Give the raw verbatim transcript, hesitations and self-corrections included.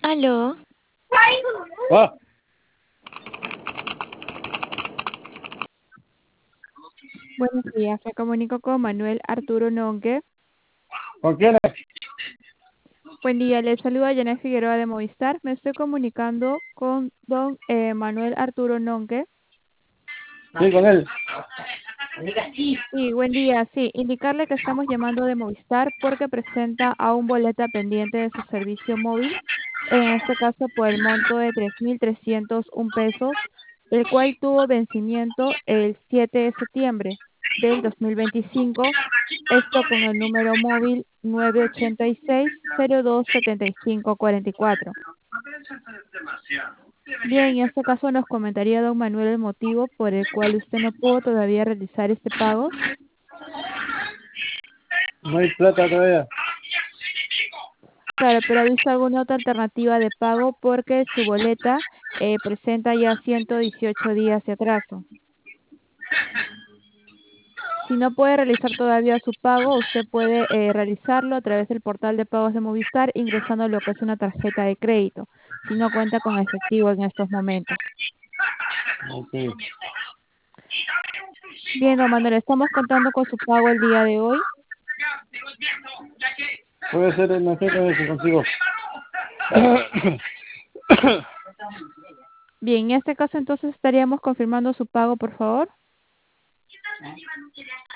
Aló, Ah, Buenos días, me comunico con Manuel Arturo Nonque. ¿con quién es? Buen día, les saluda Janet Figueroa de Movistar. Me estoy comunicando con don eh, Manuel Arturo Nonque. Sí, con él. Sí, buen día. Sí, indicarle que estamos llamando de Movistar porque presenta a un boleta pendiente de su servicio móvil, en este caso por el monto de tres mil trescientos un pesos, el cual tuvo vencimiento el siete de septiembre del dos mil veinticinco, esto con el número móvil nueve ochenta y seis cero dos setenta y cinco cuarenta y cuatro. Bien, en este caso nos comentaría don Manuel el motivo por el cual usted no pudo todavía realizar este pago. No hay plata todavía. Claro, pero ¿ha visto alguna otra alternativa de pago? Porque su boleta eh, presenta ya ciento dieciocho días de atraso. Si no puede realizar todavía su pago, usted puede eh, realizarlo a través del portal de pagos de Movistar ingresando lo que es una tarjeta de crédito, si no cuenta con efectivo en estos momentos. Ok. Bien, don Manuel, estamos contando con su pago el día de hoy. Puede ser en la fecha que consigo. Bien, en este caso entonces estaríamos confirmando su pago, por favor.